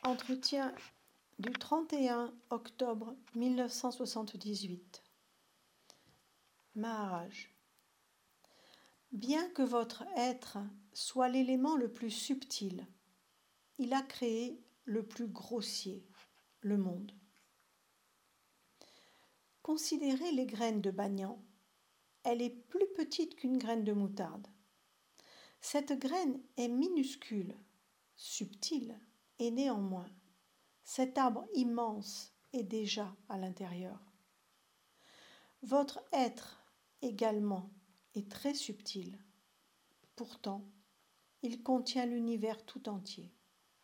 Entretien du 31 octobre 1978. Maharaj. Bien que votre être soit l'élément le plus subtil, il a créé le plus grossier, le monde. Considérez les graines de banyan. Elle est plus petite qu'une graine de moutarde. Cette graine est minuscule, subtile, et néanmoins, cet arbre immense est déjà à l'intérieur. Votre être également est très subtil. Pourtant, il contient l'univers tout entier.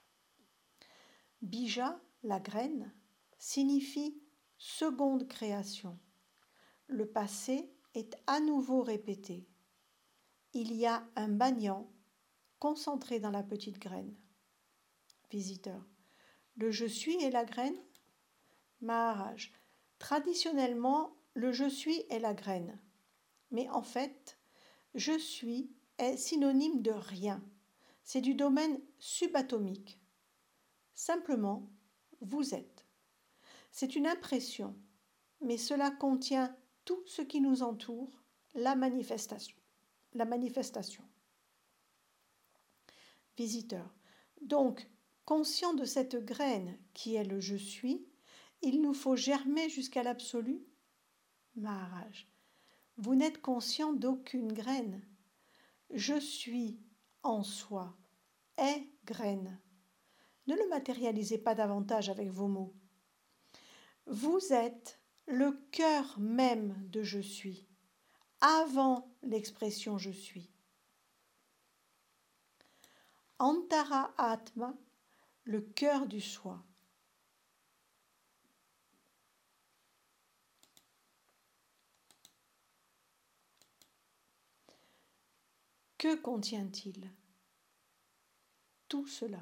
Bija, la graine, signifie seconde création. Le passé est à nouveau répété. Il y a un banyan concentré dans la petite graine. Visiteur. Le je suis est la graine? Maharaj. Traditionnellement, le je suis est la graine. Mais en fait, je suis est synonyme de rien. C'est du domaine subatomique. Simplement, vous êtes. C'est une impression, mais cela contient tout ce qui nous entoure, la manifestation. Visiteur. Donc, conscient de cette graine qui est le je suis, il nous faut germer jusqu'à l'absolu? Maharaj. Vous n'êtes conscient d'aucune graine. Je suis en soi est graine. Ne le matérialisez pas davantage avec vos mots. Vous êtes le cœur même de je suis, avant l'expression je suis. Antara Atma, le cœur du soi. Que contient-il? Tout cela.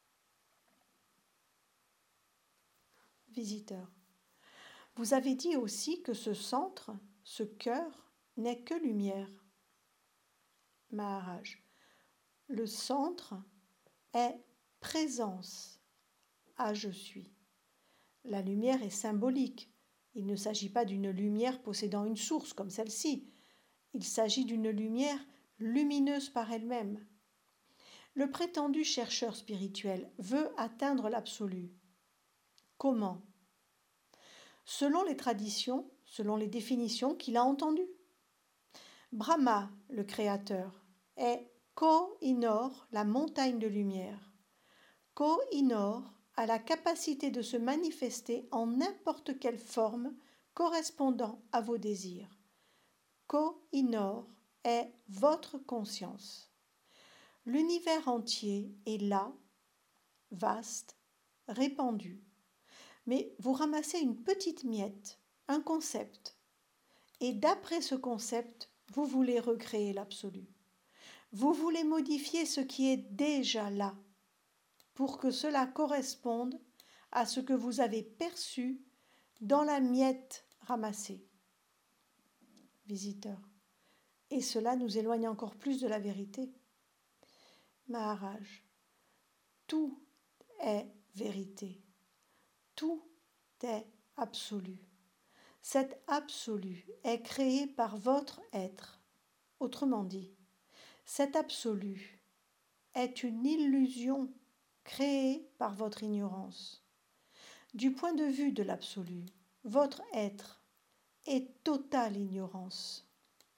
Visiteur. Vous avez dit aussi que ce centre, ce cœur, n'est que lumière. Maharaj. Le centre est présence à je suis. La lumière est symbolique. Il ne s'agit pas d'une lumière possédant une source comme celle-ci. Il s'agit d'une lumière lumineuse par elle-même. Le prétendu chercheur spirituel veut atteindre l'absolu. Comment? Selon les traditions, selon les définitions qu'il a entendues. Brahma, le créateur, est Koh-i-Noor, la montagne de lumière. Koh-i-Noor a la capacité de se manifester en n'importe quelle forme correspondant à vos désirs. Koh-i-Noor est votre conscience. L'univers entier est là, vaste, répandu. Mais vous ramassez une petite miette, un concept, et d'après ce concept, vous voulez recréer l'absolu. Vous voulez modifier ce qui est déjà là, pour que cela corresponde à ce que vous avez perçu dans la miette ramassée. Visiteur. Et cela nous éloigne encore plus de la vérité. Maharaj. Tout est vérité. Tout est absolu. Cet absolu est créé par votre être. Autrement dit, cet absolu est une illusion créée par votre ignorance. Du point de vue de l'absolu, votre être est totale ignorance.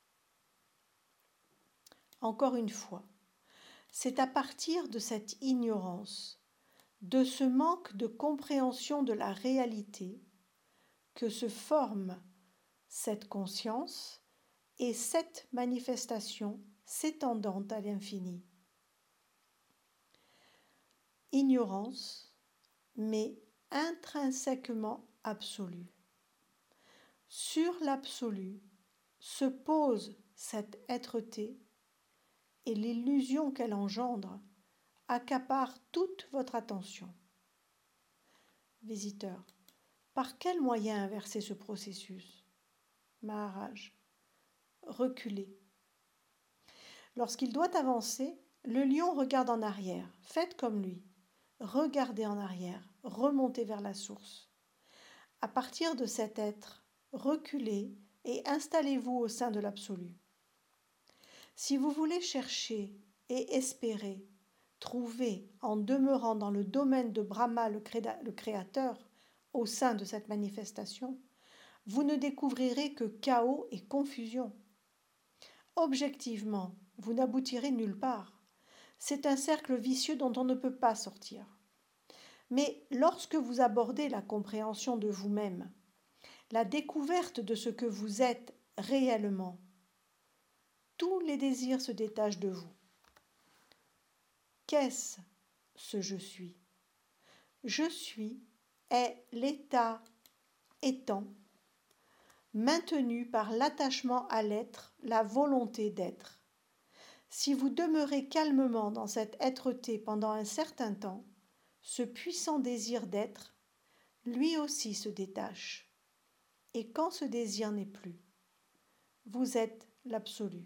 Encore une fois, c'est à partir de cette ignorance, de ce manque de compréhension de la réalité, que se forme cette conscience et cette manifestation s'étendant à l'infini. Ignorance, mais intrinsèquement absolue. Sur l'absolu se pose cette êtreté et l'illusion qu'elle engendre accapare toute votre attention. Visiteur. Par quel moyen inverser ce processus? Maharaj. Reculer. Lorsqu'il doit avancer, le lion regarde en arrière. Faites comme lui. regardez en arrière, remontez vers la source. À partir de cet être, reculez et installez-vous au sein de l'absolu. Si vous voulez chercher et espérer, trouver en demeurant dans le domaine de Brahma le Créateur au sein de cette manifestation, vous ne découvrirez que chaos et confusion. Objectivement, vous n'aboutirez nulle part. C'est un cercle vicieux dont on ne peut pas sortir. Mais lorsque vous abordez la compréhension de vous-même, la découverte de ce que vous êtes réellement, tous les désirs se détachent de vous. Qu'est-ce ce je suis? Je suis est l'état étant, maintenu par l'attachement à l'être, la volonté d'être. Si vous demeurez calmement dans cette êtreté pendant un certain temps, ce puissant désir d'être, lui aussi se détache. Et quand ce désir n'est plus, vous êtes l'absolu.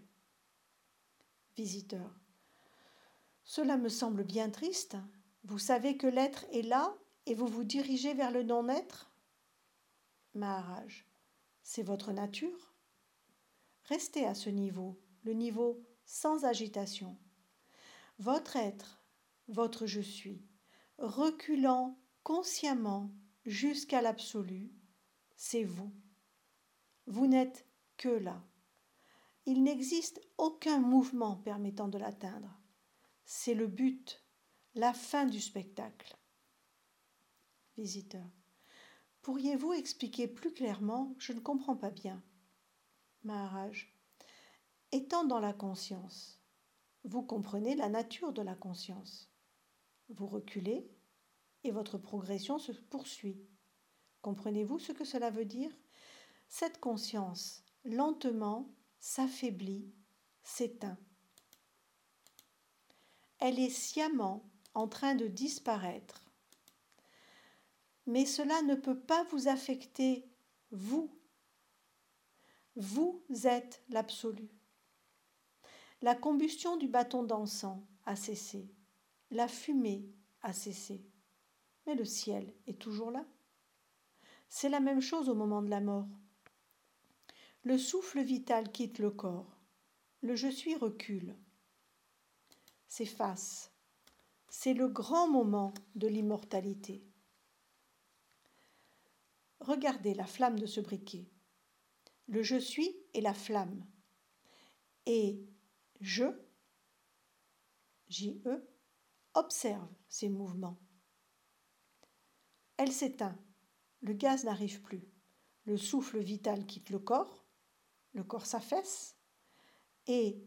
Visiteur. Cela me semble bien triste. Vous savez que l'être est là et vous vous dirigez vers le non-être? Maharaj. C'est votre nature. Restez à ce niveau, le niveau sans agitation. Votre être, votre je suis, reculant consciemment jusqu'à l'absolu, c'est vous. Vous n'êtes que là. Il n'existe aucun mouvement permettant de l'atteindre. C'est le but, la fin du spectacle. Visiteur. Pourriez-vous expliquer plus clairement? Je ne comprends pas bien. Maharaj. Étant dans la conscience, vous comprenez la nature de la conscience. Vous reculez et votre progression se poursuit. Comprenez-vous ce que cela veut dire? Cette conscience, lentement, s'affaiblit, s'éteint. Elle est sciemment en train de disparaître. Mais cela ne peut pas vous affecter, vous. Vous êtes l'absolu. La combustion du bâton d'encens a cessé. La fumée a cessé. Mais le ciel est toujours là. C'est la même chose au moment de la mort. Le souffle vital quitte le corps. Le je suis recule. S'efface. C'est le grand moment de l'immortalité. Regardez la flamme de ce briquet. Le je suis est la flamme. Et J-E, observe ces mouvements. Elle s'éteint. Le gaz n'arrive plus. Le souffle vital quitte le corps s'affaisse. Et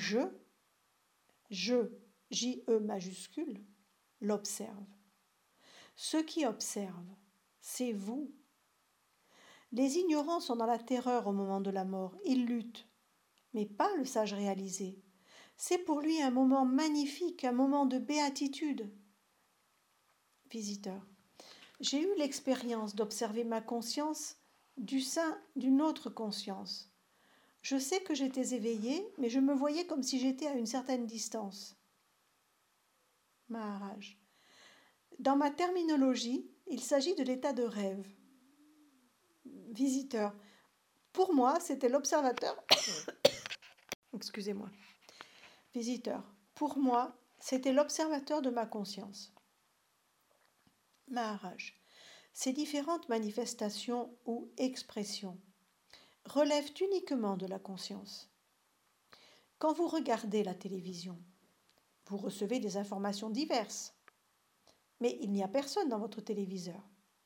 J-E majuscule, l'observe. Ce qui observe, c'est vous. Les ignorants sont dans la terreur au moment de la mort. Ils luttent, mais pas le sage réalisé. C'est pour lui un moment magnifique, un moment de béatitude. Visiteur. J'ai eu l'expérience d'observer ma conscience du sein d'une autre conscience. Je sais que j'étais éveillée, mais je me voyais comme si j'étais à une certaine distance. Maharaj. Dans ma terminologie, il s'agit de l'état de rêve. Visiteur. Pour moi, c'était l'observateur. Excusez-moi. Visiteur. Pour moi, c'était l'observateur de ma conscience. Maharaj. Ces différentes manifestations ou expressions relèvent uniquement de la conscience. Quand vous regardez la télévision, vous recevez des informations diverses, mais il n'y a personne dans votre téléviseur.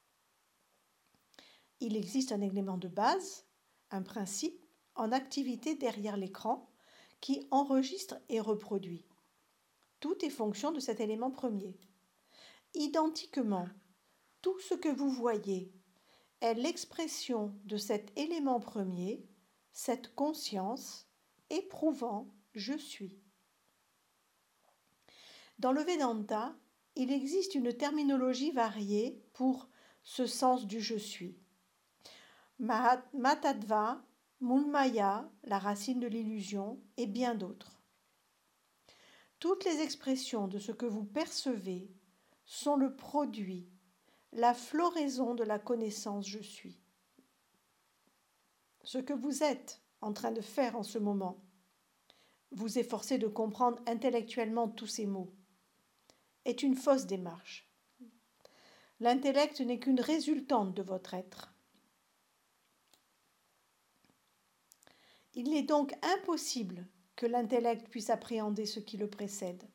Il existe un élément de base, un principe en activité derrière l'écran qui enregistre et reproduit. Tout est fonction de cet élément premier. Identiquement, tout ce que vous voyez est l'expression de cet élément premier, cette conscience éprouvant « je suis ». Dans le Vedanta, il existe une terminologie variée pour ce sens du « je suis ». Matadva, Mulmaya, la racine de l'illusion, et bien d'autres. Toutes les expressions de ce que vous percevez sont le produit, la floraison de la connaissance je suis. Ce que vous êtes en train de faire en ce moment, vous efforcer de comprendre intellectuellement tous ces mots, est une fausse démarche. L'intellect n'est qu'une résultante de votre être. Il est donc impossible que l'intellect puisse appréhender ce qui le précède.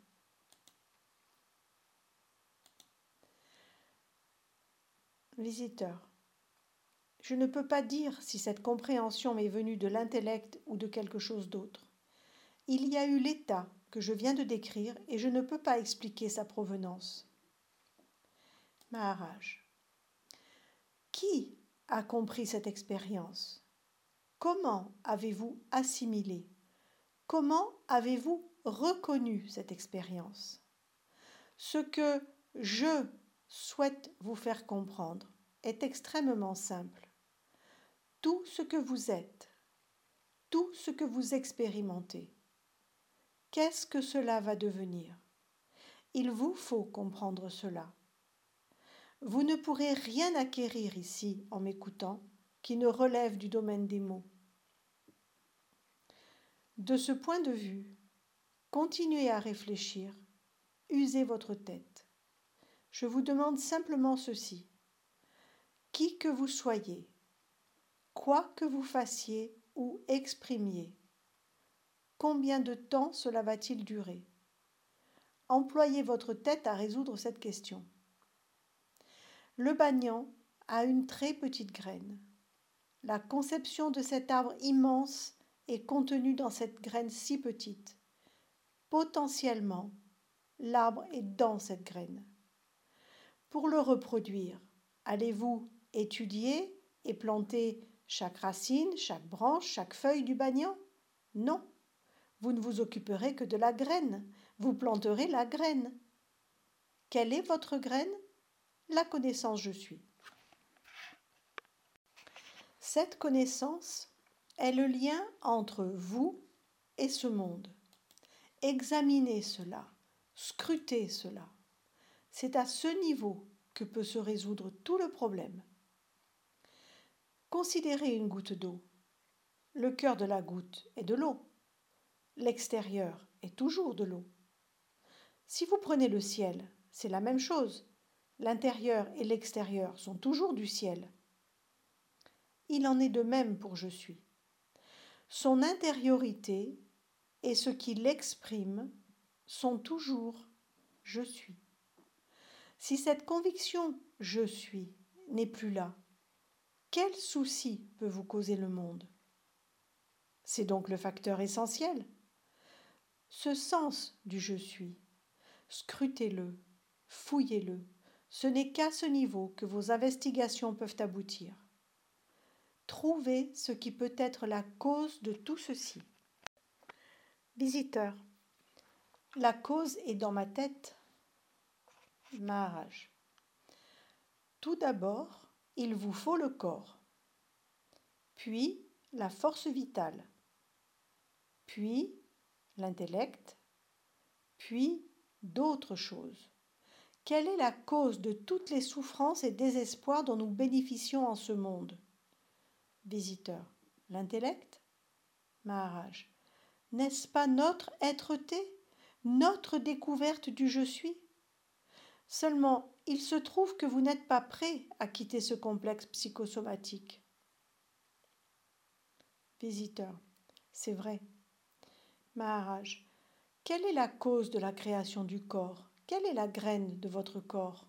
Visiteur. Je ne peux pas dire si cette compréhension m'est venue de l'intellect ou de quelque chose d'autre. Il y a eu l'état que je viens de décrire et je ne peux pas expliquer sa provenance. Maharaj. Qui a compris cette expérience? Comment avez-vous assimilé? Comment avez-vous reconnu cette expérience? Ce que je souhaite vous faire comprendre est extrêmement simple. Tout ce que vous êtes, tout ce que vous expérimentez, qu'est-ce que cela va devenir? Il vous faut comprendre cela. Vous ne pourrez rien acquérir ici en m'écoutant qui ne relève du domaine des mots. De ce point de vue, continuez à réfléchir, usez votre tête. Je vous demande simplement ceci. Qui que vous soyez, quoi que vous fassiez ou exprimiez, combien de temps cela va-t-il durer? Employez votre tête à résoudre cette question. Le banyan a une très petite graine. La conception de cet arbre immense est contenue dans cette graine si petite. Potentiellement, l'arbre est dans cette graine. Pour le reproduire, allez-vous étudier et planter chaque racine, chaque branche, chaque feuille du banyan? Non. Vous ne vous occuperez que de la graine. Vous planterez la graine. Quelle est votre graine? La connaissance je suis. Cette connaissance est le lien entre vous et ce monde. Examinez cela, scrutez cela. C'est à ce niveau que peut se résoudre tout le problème. Considérez une goutte d'eau. Le cœur de la goutte est de l'eau. L'extérieur est toujours de l'eau. Si vous prenez le ciel, c'est la même chose. L'intérieur et l'extérieur sont toujours du ciel. Il en est de même pour je suis. Son intériorité et ce qui l'exprime sont toujours je suis. Si cette conviction je suis n'est plus là, quel souci peut vous causer le monde? C'est donc le facteur essentiel. Ce sens du je suis, scrutez-le, fouillez-le. Ce n'est qu'à ce niveau que vos investigations peuvent aboutir. Trouvez ce qui peut être la cause de tout ceci. Visiteur. La cause est dans ma tête. Maharaj. Tout d'abord, il vous faut le corps, puis la force vitale, puis l'intellect, puis d'autres choses. Quelle est la cause de toutes les souffrances et désespoirs dont nous bénéficions en ce monde? Visiteur. L'intellect? Maharaj. N'est-ce pas notre être-té, notre découverte du je suis? Seulement, il se trouve que vous n'êtes pas prêt à quitter ce complexe psychosomatique. Visiteur. C'est vrai. Maharaj. Quelle est la cause de la création du corps? Quelle est la graine de votre corps?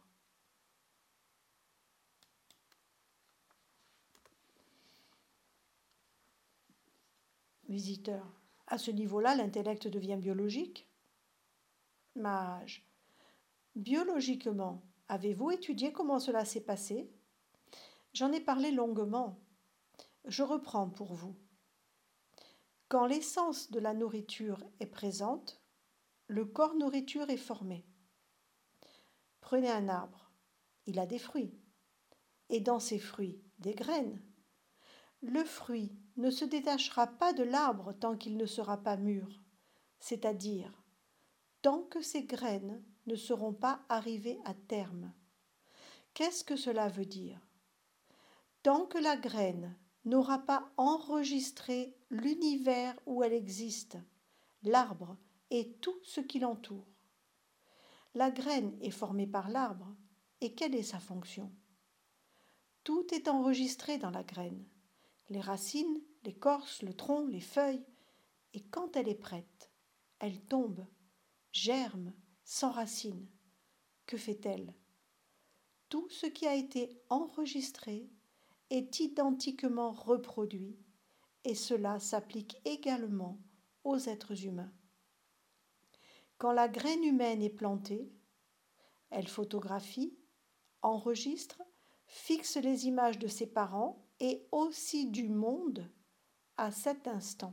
Visiteur. À ce niveau-là, l'intellect devient biologique? Maharaj. Biologiquement, avez-vous étudié comment cela s'est passé? J'en ai parlé longuement. Je reprends pour vous. Quand l'essence de la nourriture est présente, le corps nourriture est formé. Prenez un arbre. Il a des fruits. Et dans ces fruits, des graines. Le fruit ne se détachera pas de l'arbre tant qu'il ne sera pas mûr, c'est-à-dire tant que ces graines ne seront pas arrivées à terme. Qu'est-ce que cela veut dire? Tant que la graine n'aura pas enregistré l'univers où elle existe, l'arbre et tout ce qui l'entoure. La graine est formée par l'arbre, et quelle est sa fonction? Tout est enregistré dans la graine, les racines, l'écorce, le tronc, les feuilles, et quand elle est prête, elle tombe, germe, s'enracine. Que fait-elle? Tout ce qui a été enregistré est identiquement reproduit, et cela s'applique également aux êtres humains. Quand la graine humaine est plantée, elle photographie, enregistre, fixe les images de ses parents et aussi du monde à cet instant.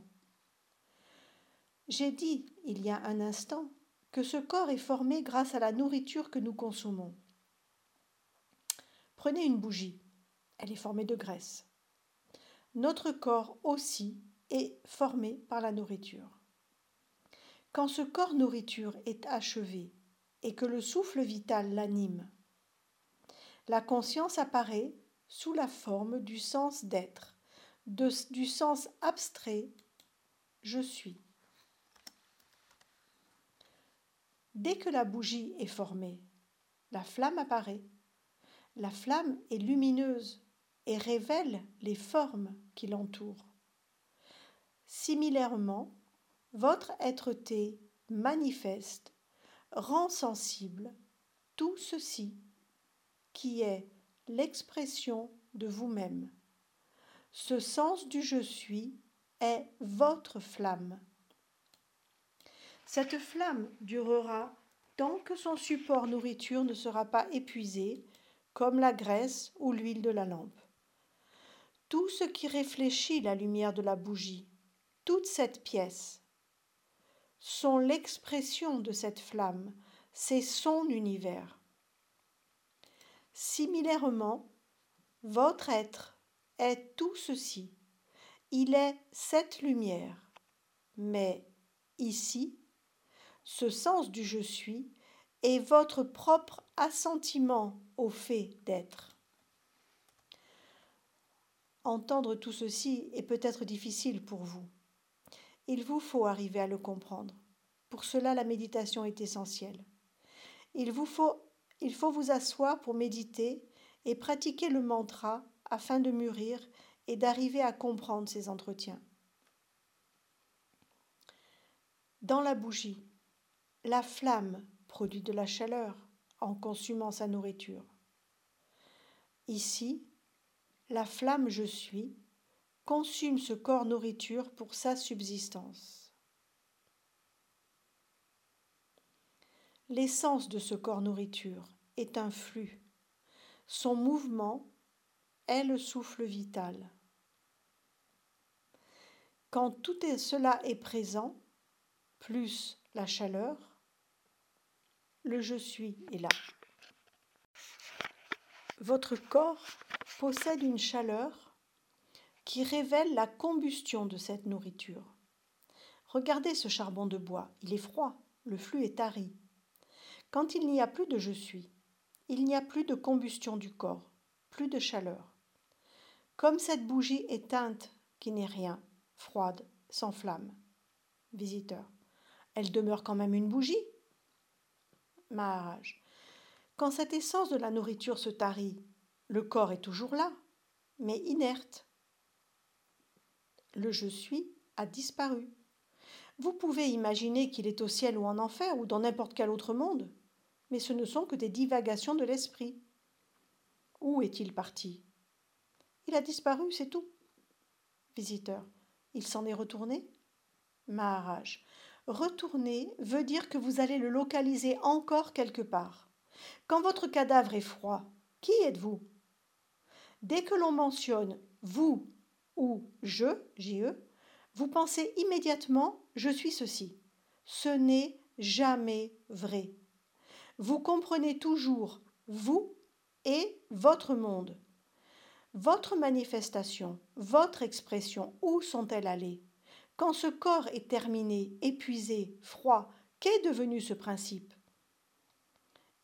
J'ai dit, il y a un instant, que ce corps est formé grâce à la nourriture que nous consommons. Prenez une bougie, elle est formée de graisse. Notre corps aussi est formé par la nourriture. Quand ce corps nourriture est achevé et que le souffle vital l'anime, la conscience apparaît sous la forme du sens d'être, du sens abstrait « je suis ». Dès que la bougie est formée, la flamme apparaît. La flamme est lumineuse et révèle les formes qui l'entourent. Similairement, votre être-té manifeste, rend sensible tout ceci qui est l'expression de vous-même. Ce sens du je suis est votre flamme. Cette flamme durera tant que son support nourriture ne sera pas épuisé, comme la graisse ou l'huile de la lampe. Tout ce qui réfléchit la lumière de la bougie, toute cette pièce, sont l'expression de cette flamme, c'est son univers. Similairement, votre être est tout ceci, il est cette lumière, mais ici, ce sens du je suis est votre propre assentiment au fait d'être. Entendre tout ceci est peut-être difficile pour vous. Il vous faut arriver à le comprendre. Pour cela, la méditation est essentielle. Il faut vous asseoir pour méditer et pratiquer le mantra afin de mûrir et d'arriver à comprendre ces entretiens. Dans la bougie, la flamme produit de la chaleur en consumant sa nourriture. Ici, la flamme je suis consume ce corps nourriture pour sa subsistance. L'essence de ce corps nourriture est un flux. Son mouvement est le souffle vital. Quand tout cela est présent, plus la chaleur, le je suis est là. Votre corps possède une chaleur qui révèle la combustion de cette nourriture. Regardez ce charbon de bois, il est froid, le flux est tari. Quand il n'y a plus de je suis, il n'y a plus de combustion du corps, plus de chaleur. Comme cette bougie éteinte qui n'est rien, froide, sans flamme. Visiteur. Elle demeure quand même une bougie. Maharaj. Quand cette essence de la nourriture se tarit, le corps est toujours là, mais inerte. Le je suis a disparu. Vous pouvez imaginer qu'il est au ciel ou en enfer ou dans n'importe quel autre monde, mais ce ne sont que des divagations de l'esprit. Où est-il parti? Il a disparu, c'est tout. Visiteur. Il s'en est retourné? Maharaj. Retourner veut dire que vous allez le localiser encore quelque part. Quand votre cadavre est froid, qui êtes-vous? Dès que l'on mentionne vous ou je, JE, vous pensez immédiatement je suis ceci. Ce n'est jamais vrai. Vous comprenez toujours vous et votre monde. Votre manifestation, votre expression, où sont-elles allées? Quand ce corps est terminé, épuisé, froid, qu'est devenu ce principe?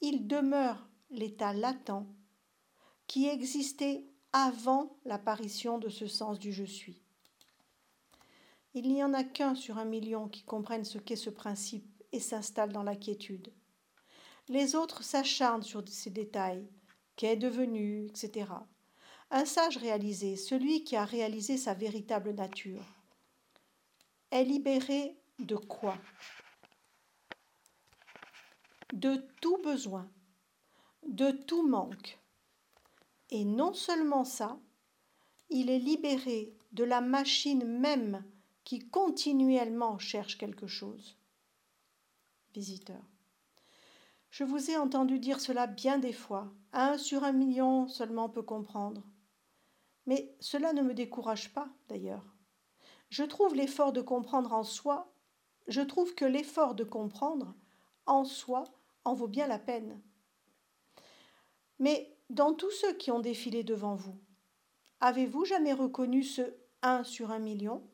il demeure l'état latent qui existait avant l'apparition de ce sens du je suis. Il n'y en a qu'un sur 1 million qui comprenne ce qu'est ce principe et s'installe dans la quiétude. Les autres s'acharnent sur ces détails, qu'est devenu, etc. Un sage réalisé, celui qui a réalisé sa véritable nature, est libéré de quoi? De tout besoin, de tout manque. Et non seulement ça, il est libéré de la machine même qui continuellement cherche quelque chose. Visiteur. Je vous ai entendu dire cela bien des fois. 1 sur 1 million seulement peut comprendre. Mais cela ne me décourage pas, d'ailleurs. Je trouve que l'effort de comprendre en soi en vaut bien la peine. Mais dans tous ceux qui ont défilé devant vous, avez-vous jamais reconnu ce 1 sur 1 million?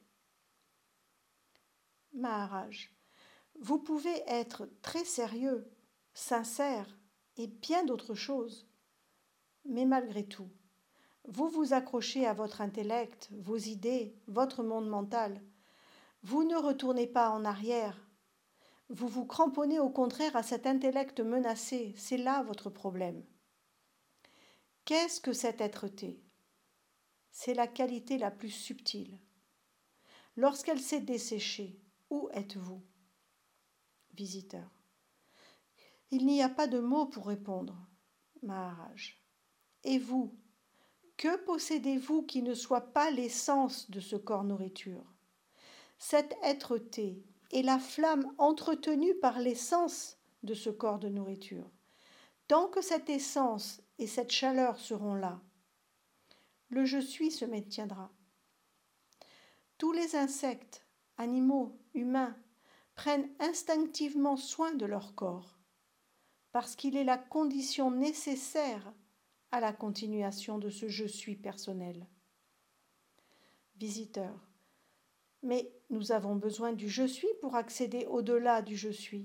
Maharaj, vous pouvez être très sérieux, sincère et bien d'autres choses. Mais malgré tout, vous vous accrochez à votre intellect, vos idées, votre monde mental. Vous ne retournez pas en arrière. Vous vous cramponnez au contraire à cet intellect menacé. C'est là votre problème. Qu'est-ce que cette êtreté? C'est la qualité la plus subtile. Lorsqu'elle s'est desséchée, où êtes-vous? Visiteur. Il n'y a pas de mots pour répondre. Maharaj. Et vous, que possédez-vous qui ne soit pas l'essence de ce corps nourriture? Cette êtreté est la flamme entretenue par l'essence de ce corps de nourriture. Tant que cette essence et cette chaleur seront là, le je suis se maintiendra. Tous les insectes, animaux, humains, prennent instinctivement soin de leur corps, parce qu'il est la condition nécessaire à la continuation de ce je suis personnel. Visiteur. Mais nous avons besoin du je suis pour accéder au-delà du je suis.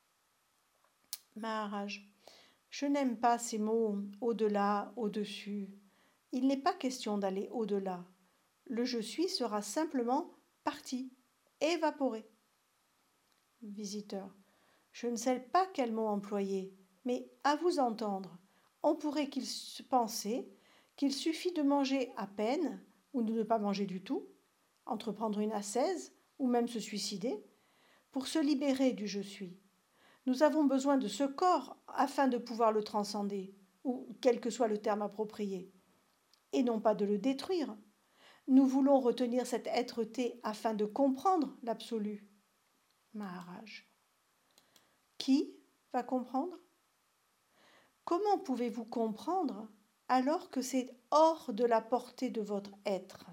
Maharaj, je n'aime pas ces mots au-delà, au-dessus. Il n'est pas question d'aller au-delà. Le je suis sera simplement parti, évaporé. Visiteur, je ne sais pas quel mot employer, mais à vous entendre, on pourrait penser qu'il suffit de manger à peine ou de ne pas manger du tout, entreprendre une ascèse ou même se suicider, pour se libérer du je suis. Nous avons besoin de ce corps afin de pouvoir le transcender, ou quel que soit le terme approprié, et non pas de le détruire. Nous voulons retenir cette êtreté afin de comprendre l'absolu. Maharaj. Qui va comprendre? Comment pouvez-vous comprendre alors que c'est hors de la portée de votre être?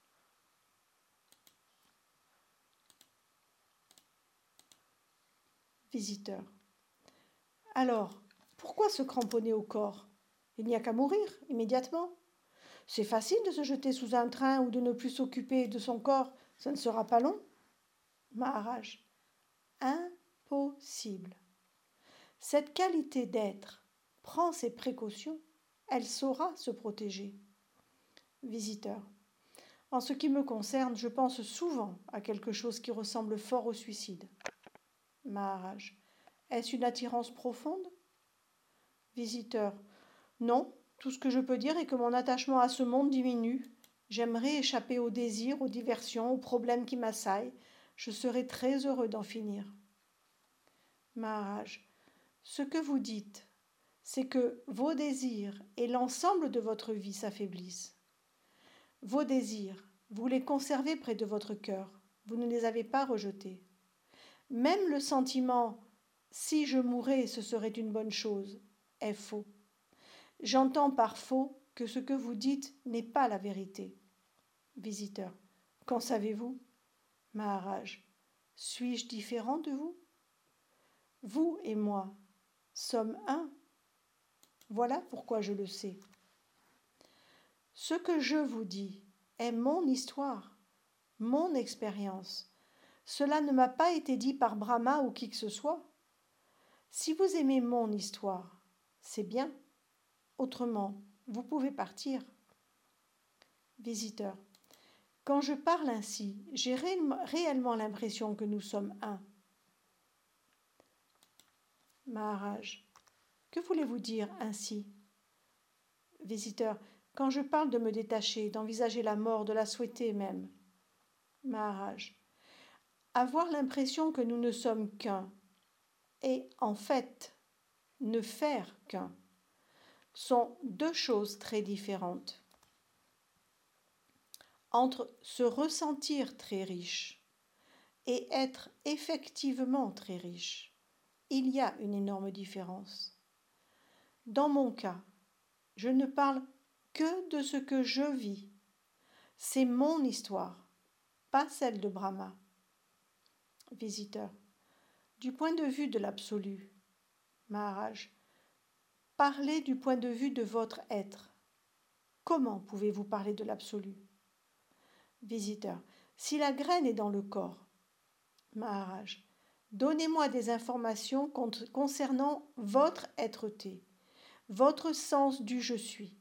Visiteur. Alors, pourquoi se cramponner au corps? Il n'y a qu'à mourir immédiatement. C'est facile de se jeter sous un train ou de ne plus s'occuper de son corps, ça ne sera pas long. Maharaj. Impossible. Cette qualité d'être prend ses précautions, elle saura se protéger. Visiteur. En ce qui me concerne, je pense souvent à quelque chose qui ressemble fort au suicide. Maharaj. Est-ce une attirance profonde? Visiteur. Non, tout ce que je peux dire est que mon attachement à ce monde diminue. J'aimerais échapper aux désirs, aux diversions, aux problèmes qui m'assaillent. Je serais très heureux d'en finir. Maharaj. Ce que vous dites, c'est que vos désirs et l'ensemble de votre vie s'affaiblissent. Vos désirs, vous les conservez près de votre cœur, vous ne les avez pas rejetés. Même le sentiment « si je mourais, ce serait une bonne chose » est faux. J'entends par faux que ce que vous dites n'est pas la vérité. Visiteur. Qu'en savez-vous? Maharaj. Suis-je différent de vous? Vous et moi sommes un. Voilà pourquoi je le sais. Ce que je vous dis est mon histoire, mon expérience. Cela ne m'a pas été dit par Brahma ou qui que ce soit. Si vous aimez mon histoire, C'est bien. Autrement, vous pouvez partir. Visiteur. Quand je parle ainsi, j'ai réellement l'impression que nous sommes un. Maharaj. Que voulez-vous dire ainsi? Visiteur. Quand je parle de me détacher, d'envisager la mort, de la souhaiter même. Maharaj. Avoir l'impression que nous ne sommes qu'un et en fait ne faire qu'un sont deux choses très différentes. Entre se ressentir très riche et être effectivement très riche, il y a une énorme différence. Dans mon cas, je ne parle que de ce que je vis. C'est mon histoire, pas celle de Brahma. Visiteur. Du point de vue de l'absolu, Maharaj, parlez du point de vue de votre être. Comment pouvez-vous parler de l'absolu? Visiteur. Si la graine est dans le corps, Maharaj, donnez-moi des informations concernant votre être-té, votre sens du je suis,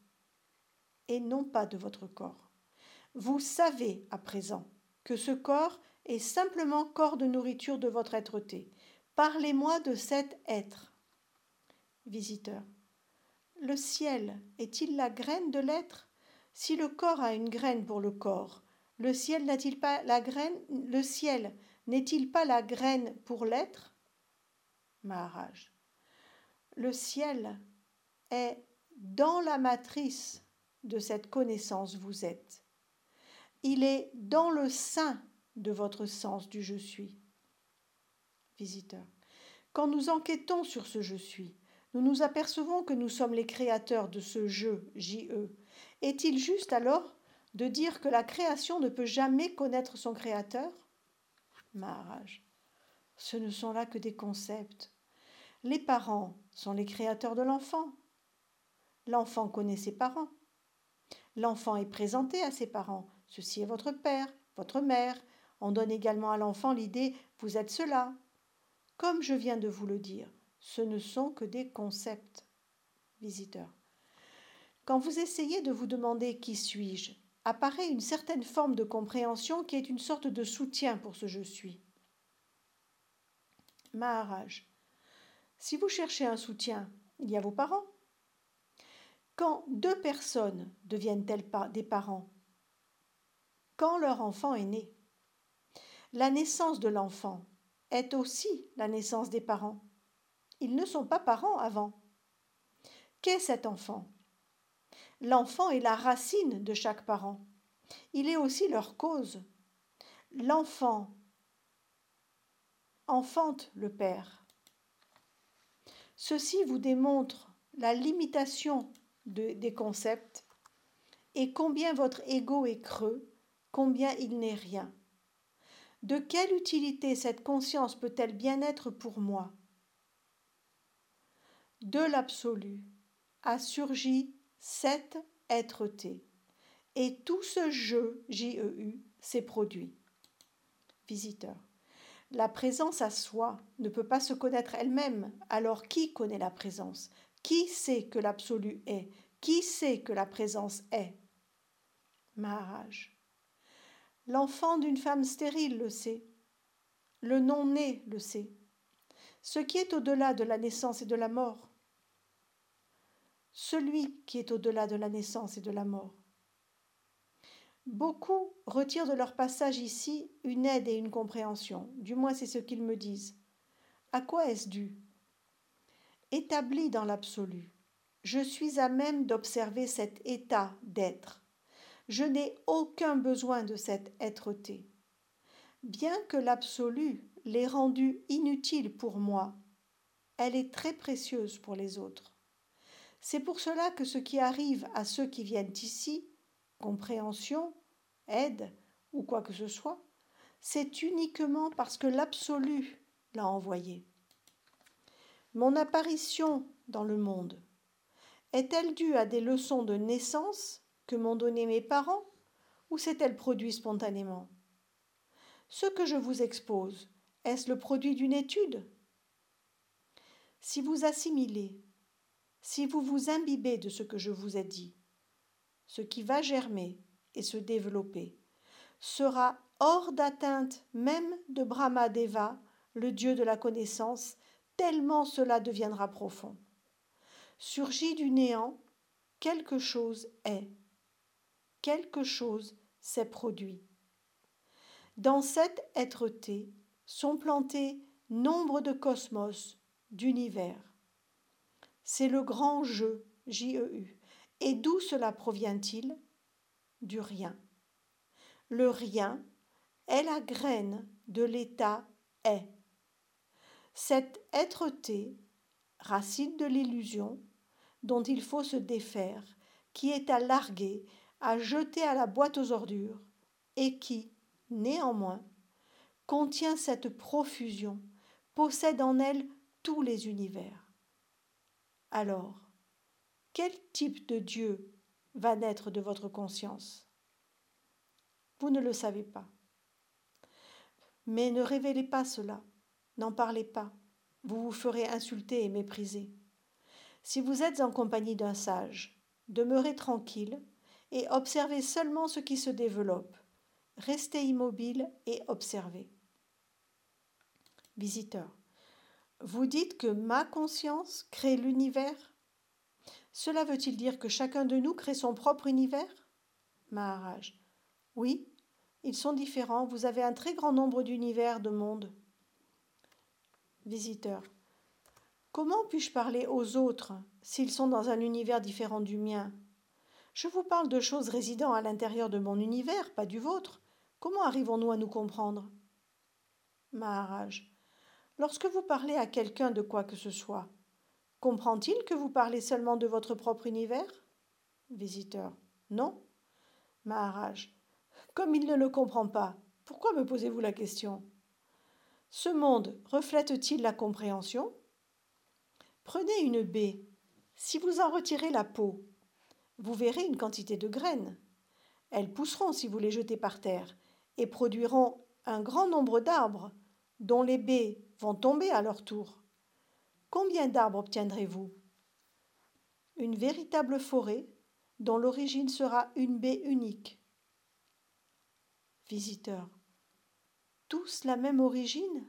et non pas de votre corps. Vous savez à présent que ce corps est simplement corps de nourriture de votre être-té. Parlez-moi de cet être. Visiteur. Le ciel est-il la graine de l'être? Si le corps a une graine pour le corps, le ciel n'a-t-il pas la graine? Le ciel n'est-il pas la graine pour l'être? Maharaj. Le ciel est dans la matrice de cette connaissance vous êtes. Il est dans le sein de votre sens du je suis. Visiteur. Quand nous enquêtons sur ce je suis, nous nous apercevons que nous sommes les créateurs de ce je, J-E. Est-il juste alors de dire que la création ne peut jamais connaître son créateur? Maharaj. Ce ne sont là que des concepts. Les parents sont les créateurs de l'enfant. L'enfant connaît ses parents. L'enfant est présenté à ses parents. Ceci est votre père, votre mère. On donne également à l'enfant l'idée « vous êtes cela ». Comme je viens de vous le dire, ce ne sont que des concepts. Visiteur. Quand vous essayez de vous demander « qui suis-je » apparaît une certaine forme de compréhension qui est une sorte de soutien pour ce « je suis ». Maharaj. Si vous cherchez un soutien, il y a vos parents. Quand deux personnes deviennent-elles des parents? Quand leur enfant est né. La naissance de l'enfant est aussi la naissance des parents. Ils ne sont pas parents avant. Qu'est cet enfant? L'enfant est la racine de chaque parent. Il est aussi leur cause. L'enfant enfante le père. Ceci vous démontre la limitation des concepts et combien votre ego est creux, combien il n'est rien. De quelle utilité cette conscience peut-elle bien être pour moi? De l'absolu a surgi cet être-té, et tout ce je, J-E-U, s'est produit. Visiteur. La présence à soi ne peut pas se connaître elle-même, alors qui connaît la présence? Qui sait que l'absolu est? Qui sait que la présence est? Maharaj. L'enfant d'une femme stérile le sait. Le non-né le sait. Ce qui est au-delà de la naissance et de la mort. Celui qui est au-delà de la naissance et de la mort. Beaucoup retirent de leur passage ici une aide et une compréhension, du moins c'est ce qu'ils me disent. À quoi est-ce dû? Établi dans l'absolu, je suis à même d'observer cet état d'être. Je n'ai aucun besoin de cet être-té. Bien que l'absolu l'ait rendue inutile pour moi, elle est très précieuse pour les autres. C'est pour cela que ce qui arrive à ceux qui viennent ici, compréhension, aide ou quoi que ce soit, c'est uniquement parce que l'absolu l'a envoyé. Mon apparition dans le monde est-elle due à des leçons de naissance que m'ont données mes parents ou s'est-elle produite spontanément? Ce que je vous expose, est-ce le produit d'une étude? Si vous assimilez Si vous vous imbibez de ce que je vous ai dit, ce qui va germer et se développer sera hors d'atteinte même de Brahmadeva, le dieu de la connaissance, tellement cela deviendra profond. Surgit du néant, quelque chose est, quelque chose s'est produit. Dans cette êtreté sont plantés nombre de cosmos, d'univers. C'est le grand jeu, J-E-U. Et d'où cela provient-il? Du rien. Le rien est la graine de l'état est. Cette êtreté, racine de l'illusion, dont il faut se défaire, qui est à larguer, à jeter à la boîte aux ordures, et qui, néanmoins, contient cette profusion, possède en elle tous les univers. Alors, quel type de Dieu va naître de votre conscience? Vous ne le savez pas. Mais ne révélez pas cela, n'en parlez pas, vous vous ferez insulter et mépriser. Si vous êtes en compagnie d'un sage, demeurez tranquille et observez seulement ce qui se développe. Restez immobile et observez. Visiteur, vous dites que ma conscience crée l'univers? Cela veut-il dire que chacun de nous crée son propre univers? Maharaj, oui, ils sont différents, vous avez un très grand nombre d'univers, de mondes. Visiteur, comment puis-je parler aux autres s'ils sont dans un univers différent du mien? Je vous parle de choses résidant à l'intérieur de mon univers, pas du vôtre. Comment arrivons-nous à nous comprendre? Maharaj, lorsque vous parlez à quelqu'un de quoi que ce soit, comprend-il que vous parlez seulement de votre propre univers? Visiteur, non. Maharaj, comme il ne le comprend pas, pourquoi me posez-vous la question? Ce monde reflète-t-il la compréhension? Prenez une baie. Si vous en retirez la peau, vous verrez une quantité de graines. Elles pousseront si vous les jetez par terre et produiront un grand nombre d'arbres dont les baies vont tomber à leur tour. Combien d'arbres obtiendrez-vous? Une véritable forêt dont l'origine sera une baie unique. Visiteur, tous la même origine?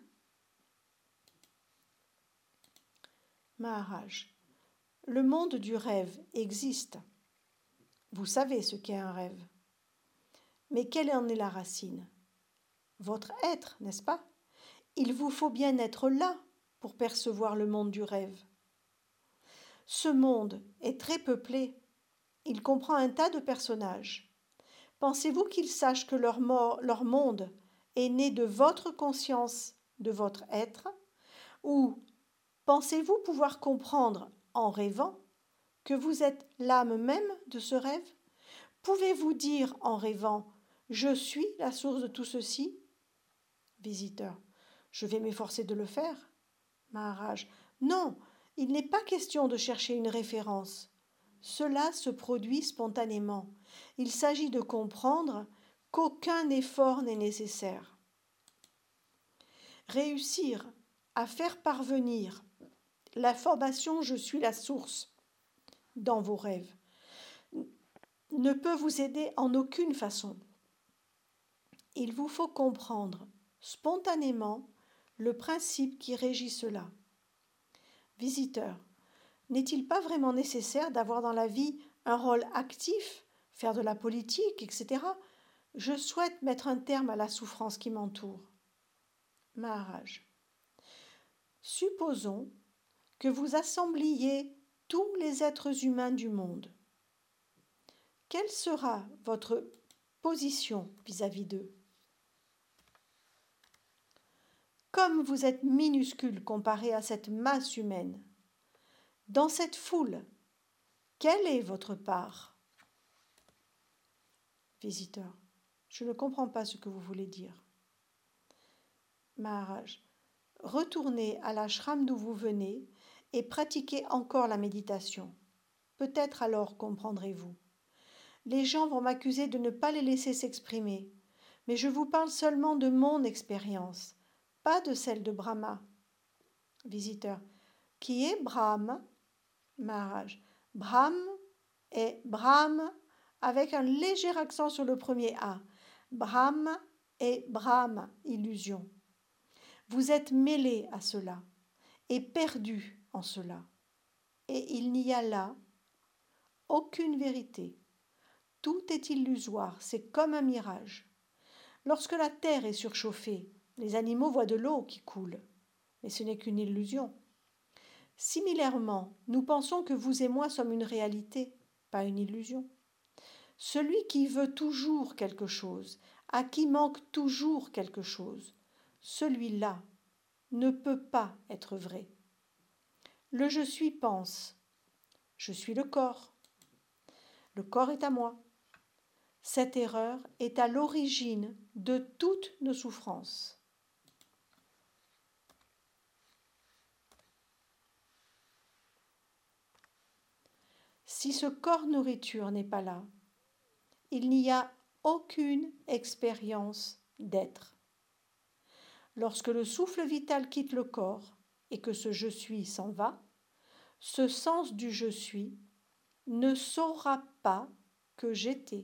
Maharaj, le monde du rêve existe. Vous savez ce qu'est un rêve. Mais quelle en est la racine? Votre être, n'est-ce pas? Il vous faut bien être là pour percevoir le monde du rêve. Ce monde est très peuplé. Il comprend un tas de personnages. Pensez-vous qu'ils sachent que leur monde est né de votre conscience, de votre être? Ou pensez-vous pouvoir comprendre, en rêvant, que vous êtes l'âme même de ce rêve? Pouvez-vous dire, en rêvant, « Je suis la source de tout ceci » Visiteur, je vais m'efforcer de le faire. Maharaj, non, il n'est pas question de chercher une référence. Cela se produit spontanément. Il s'agit de comprendre qu'aucun effort n'est nécessaire. Réussir à faire parvenir l'information « je suis la source » dans vos rêves ne peut vous aider en aucune façon. Il vous faut comprendre spontanément le principe qui régit cela. Visiteur, n'est-il pas vraiment nécessaire d'avoir dans la vie un rôle actif, faire de la politique, etc. Je souhaite mettre un terme à la souffrance qui m'entoure. Maharaj, supposons que vous assembliez tous les êtres humains du monde. Quelle sera votre position vis-à-vis d'eux? Comme vous êtes minuscule comparé à cette masse humaine, dans cette foule, quelle est votre part? Visiteur, je ne comprends pas ce que vous voulez dire. Maharaj, retournez à l'ashram d'où vous venez et pratiquez encore la méditation. Peut-être alors comprendrez-vous. Les gens vont m'accuser de ne pas les laisser s'exprimer, mais je vous parle seulement de mon expérience, pas de celle de Brahma. Visiteur, qui est Brahma? Maharaj. Brahm et Brahm avec un léger accent sur le premier A. Brahm et Brahm, illusion. Vous êtes mêlé à cela et perdu en cela. Et il n'y a là aucune vérité. Tout est illusoire, c'est comme un mirage. Lorsque la terre est surchauffée, les animaux voient de l'eau qui coule, mais ce n'est qu'une illusion. Similairement, nous pensons que vous et moi sommes une réalité, pas une illusion. Celui qui veut toujours quelque chose, à qui manque toujours quelque chose, celui-là ne peut pas être vrai. Le je suis pense, je suis le corps est à moi. Cette erreur est à l'origine de toutes nos souffrances. Si ce corps nourriture n'est pas là, il n'y a aucune expérience d'être. Lorsque le souffle vital quitte le corps et que ce je suis s'en va, ce sens du je suis ne saura pas que j'étais.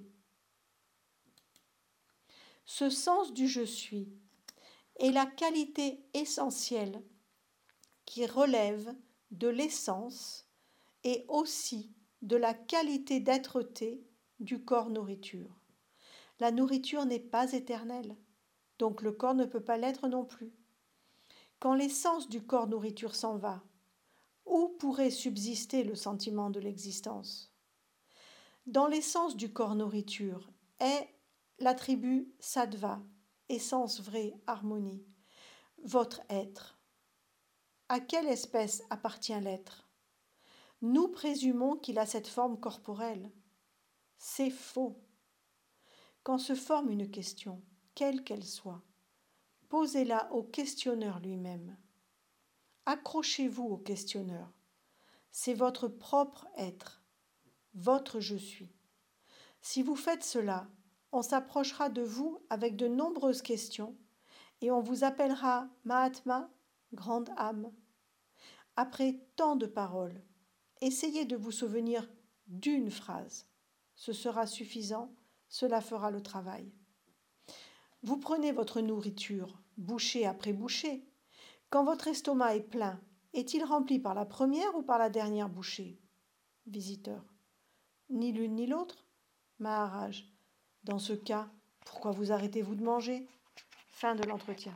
Ce sens du je suis est la qualité essentielle qui relève de l'essence et aussi de la qualité d'être-té du corps nourriture. La nourriture n'est pas éternelle, donc le corps ne peut pas l'être non plus. Quand l'essence du corps nourriture s'en va, où pourrait subsister le sentiment de l'existence? Dans l'essence du corps nourriture est l'attribut sattva, essence vraie, harmonie, votre être. À quelle espèce appartient l'être? Nous présumons qu'il a cette forme corporelle. C'est faux. Quand se forme une question, quelle qu'elle soit, posez-la au questionneur lui-même. Accrochez-vous au questionneur. C'est votre propre être, votre je suis. Si vous faites cela, on s'approchera de vous avec de nombreuses questions et on vous appellera Mahatma, grande âme. Après tant de paroles, essayez de vous souvenir d'une phrase. Ce sera suffisant, cela fera le travail. Vous prenez votre nourriture, bouchée après bouchée. Quand votre estomac est plein, est-il rempli par la première ou par la dernière bouchée? Visiteur. Ni l'une ni l'autre? Maharaj. Dans ce cas, pourquoi vous arrêtez-vous de manger? Fin de l'entretien.